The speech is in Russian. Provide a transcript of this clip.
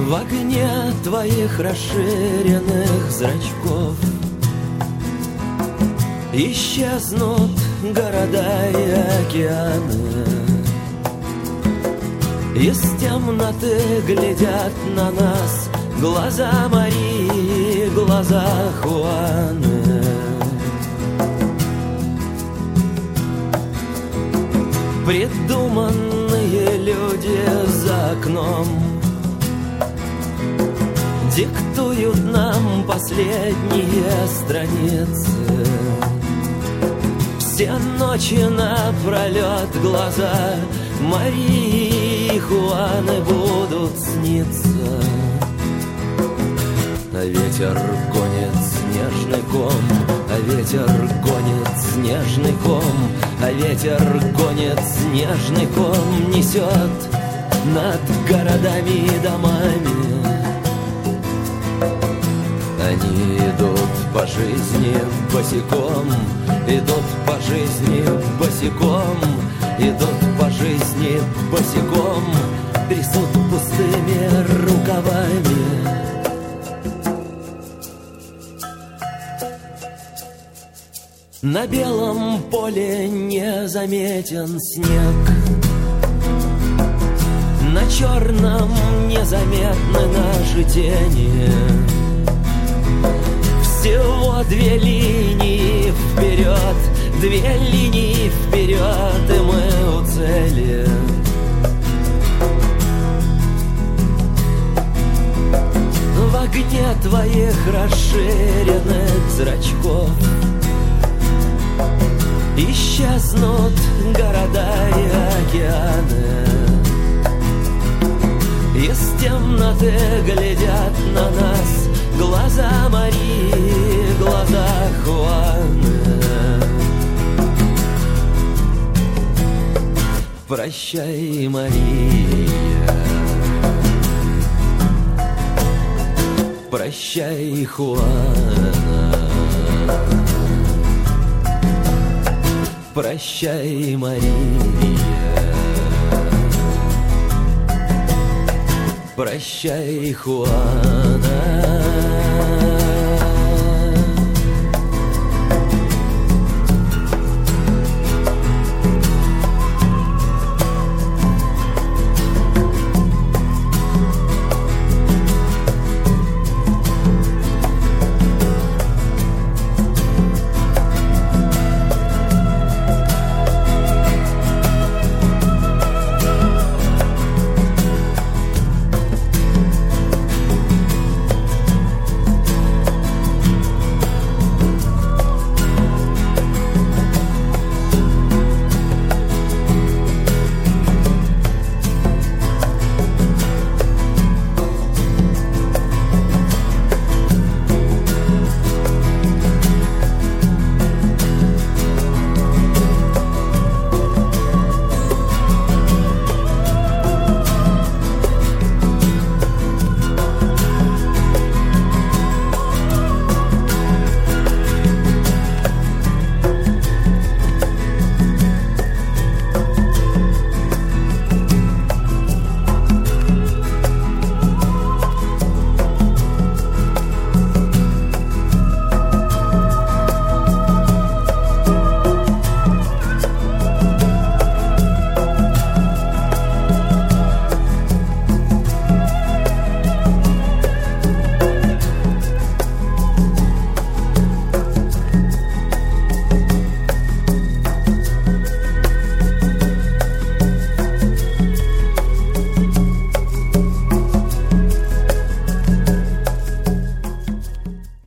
В огне твоих расширенных зрачков исчезнут города и океаны. Из темноты глядят на нас глаза Марии, глаза Хуаны. Придуманные люди за окном диктуют нам последние страницы. Все ночи напролет глаза Марии и Хуаны будут сниться. А ветер гонит снежный ком, а ветер гонит снежный ком, а ветер гонит снежный ком, несет над городами и домами. Они идут по жизни босиком, идут по жизни босиком, идут по жизни босиком, трясут пустыми рукавами. На белом поле незаметен снег, на черном незаметны наши тени. Всего две линии вперед, две линии вперед, и мы у цели. В огне твоих расширенных зрачков исчезнут города и океаны. Из темноты глядят на нас глаза Марии, глаза Хуаны. Прощай, Мария, прощай, Хуана. Прощай, Мария, прощай, Хуана.